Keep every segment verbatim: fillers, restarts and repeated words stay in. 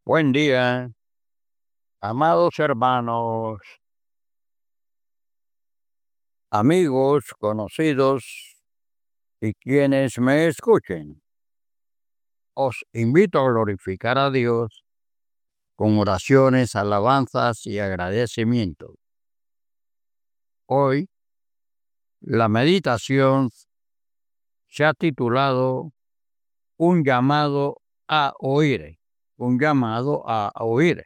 Buen día, amados hermanos, amigos, conocidos y quienes me escuchen. Os invito a glorificar a Dios con oraciones, alabanzas y agradecimiento. Hoy, la meditación se ha titulado Un llamado a oír, un llamado a oír.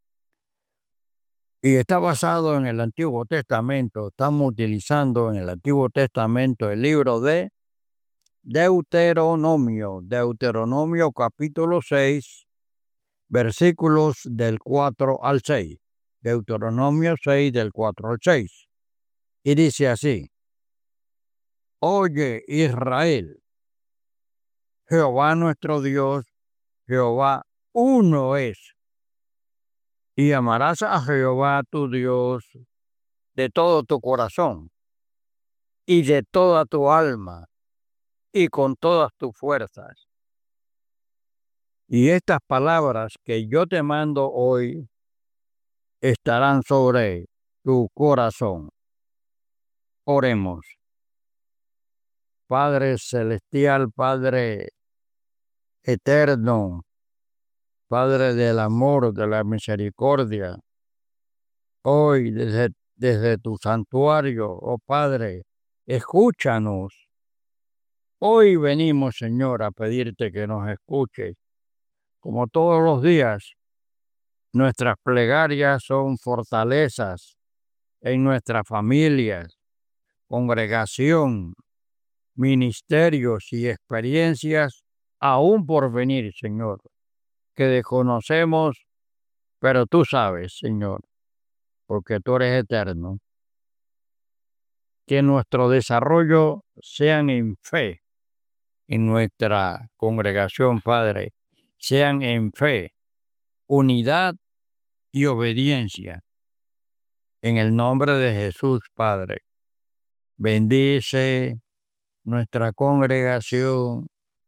Y está basado en el Antiguo Testamento. Estamos utilizando en el Antiguo Testamento el libro de Deuteronomio, Deuteronomio capítulo seis, versículos del cuatro al seis. Deuteronomio seis, del cuatro al seis. Y dice así: Oye, Israel, Jehová nuestro Dios, Jehová uno es. Y amarás a Jehová tu Dios de todo tu corazón y de toda tu alma y con todas tus fuerzas. Y estas palabras que yo te mando hoy estarán sobre tu corazón. Oremos. Padre celestial, Padre eterno, Padre del amor, de la misericordia, hoy desde, desde tu santuario, oh Padre, escúchanos. Hoy venimos, Señor, a pedirte que nos escuches. Como todos los días, nuestras plegarias son fortalezas en nuestras familias, congregación, ministerios y experiencias aún por venir, Señor, que desconocemos, pero tú sabes, Señor, porque tú eres eterno. Que nuestro desarrollo sean en fe, en nuestra congregación, Padre, sean en fe, unidad y obediencia. En el nombre de Jesús, Padre, bendice nuestra congregación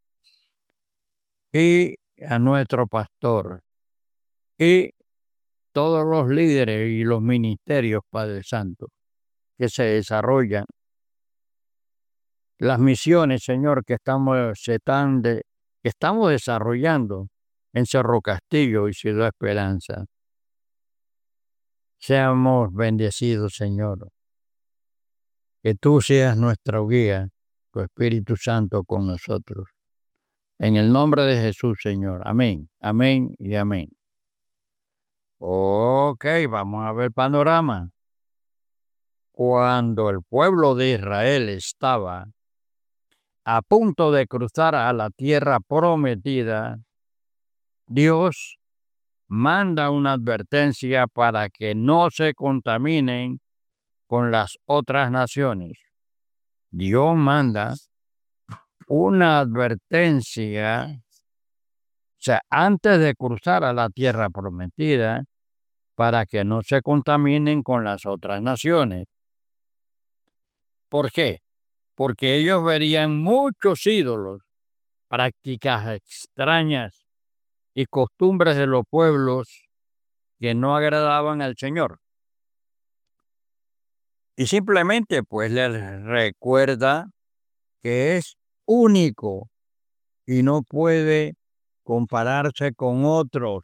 y a nuestro pastor y todos los líderes y los ministerios, Padre Santo, que se desarrollan. Las misiones, Señor, que estamos, se están de, que estamos desarrollando en Cerro Castillo y Ciudad Esperanza. Seamos bendecidos, Señor. Que tú seas nuestra guía, tu Espíritu Santo con nosotros. En el nombre de Jesús, Señor. Amén, amén y amén. Ok, vamos a ver panorama. Cuando el pueblo de Israel estaba a punto de cruzar a la tierra prometida, Dios manda una advertencia para que no se contaminen con las otras naciones. Dios manda una advertencia, o sea, antes de cruzar a la tierra prometida, para que no se contaminen con las otras naciones. ¿Por qué? Porque ellos verían muchos ídolos, prácticas extrañas y costumbres de los pueblos que no agradaban al Señor. Y simplemente pues les recuerda que es único y no puede compararse con otros.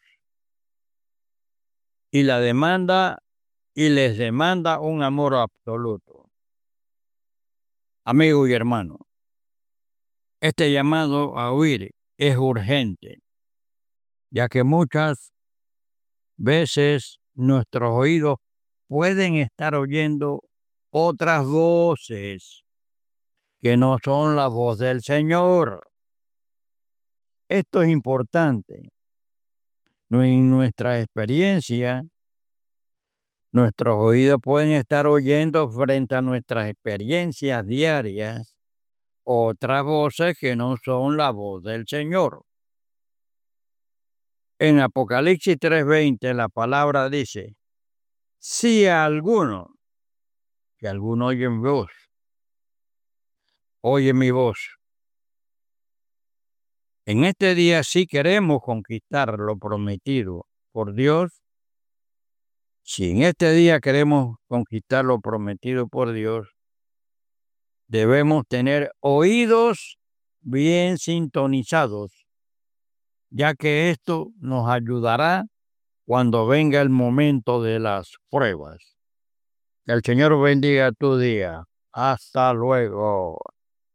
Y la demanda, y les demanda un amor absoluto. Amigo y hermano, este llamado a oír es urgente, ya que muchas veces nuestros oídos pueden estar oyendo otras voces que no son la voz del Señor. Esto es importante. En nuestra experiencia, nuestros oídos pueden estar oyendo frente a nuestras experiencias diarias otras voces que no son la voz del Señor. En Apocalipsis tres veinte la palabra dice: si a alguno, que alguno oye mi voz, oye mi voz, En este día, si queremos conquistar lo prometido por Dios, si en este día queremos conquistar lo prometido por Dios, debemos tener oídos bien sintonizados, ya que esto nos ayudará cuando venga el momento de las pruebas. Que el Señor bendiga tu día. Hasta luego.